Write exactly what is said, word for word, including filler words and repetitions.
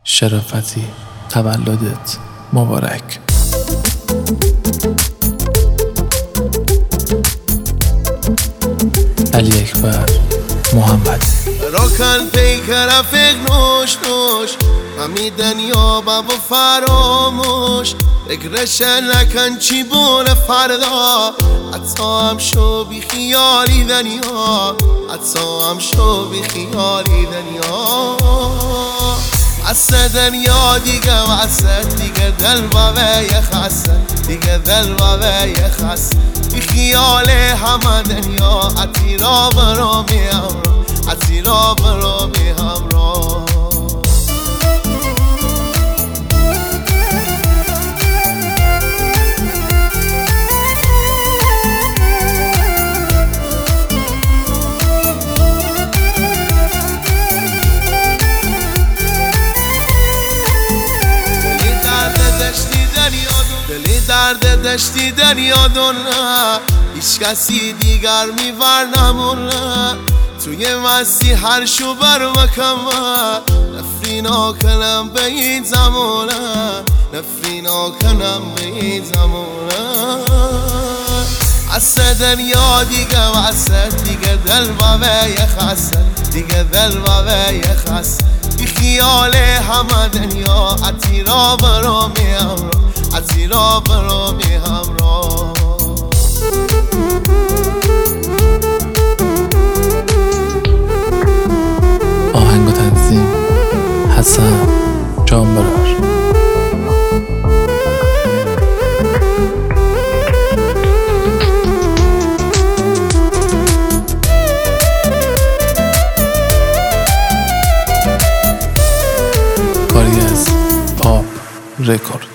شرافتی تولدت مبارک. علی اکبر محمد راکن پیکر افق نوش نوش همی دنیا باب فراموش فکرش نکن چی بونه فردا حتی هم شو بی خیالی دنیا حتی هم شو بی خیالی دنیا عسه دنیا دیگه وعسه دیگه دل بابه یه خسته دیگه دل بابه یه خسته بی خیال همه دنیا عطیرا برا می همراه عطیرا برا می همراه دلی درد دشتی دریا دونه هیچ کسی دیگر میور نمونه توی مستی هر شو بر مکمه نفری ناکنم به این زمانه نفری ناکنم به این زمانه عسه دنیا دیگه وعسه دیگه دل بابه یه خسته دیگه دل بابه یه خسته بی خیال همه دنیا عطیرا برا می همراه عطیرا برا می همراه آهنگ و تنظیم حسن جانبرار. کاری از پاپ رکورد.